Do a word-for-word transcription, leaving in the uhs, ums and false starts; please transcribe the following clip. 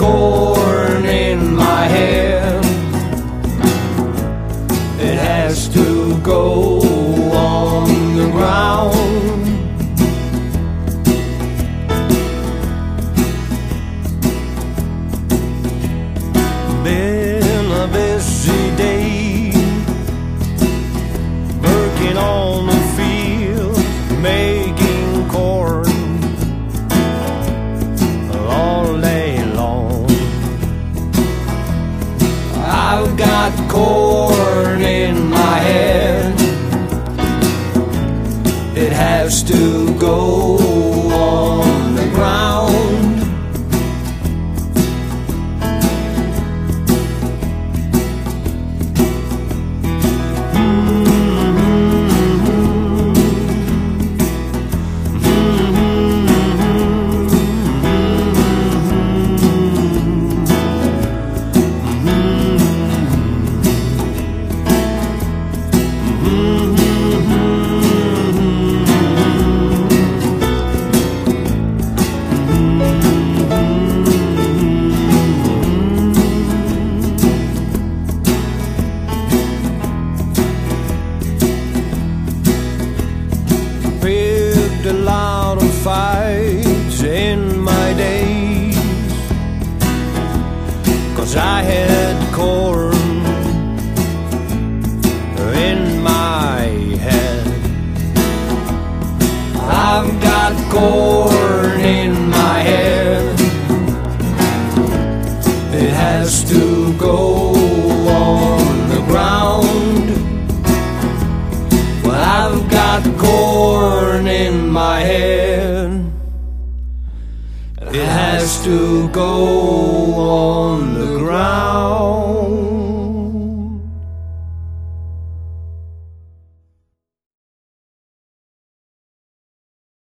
corn in my hand. It has to go on the ground. Been a busy day, working on the field, making corn all day long. I've got corn in my hand. It has to go on the ground. Picked a lot of fights in my days, 'cause I had corn in my head. I've got corn in my head. It has to go on the ground. Well, I've got corn in my head. It has to go on the ground.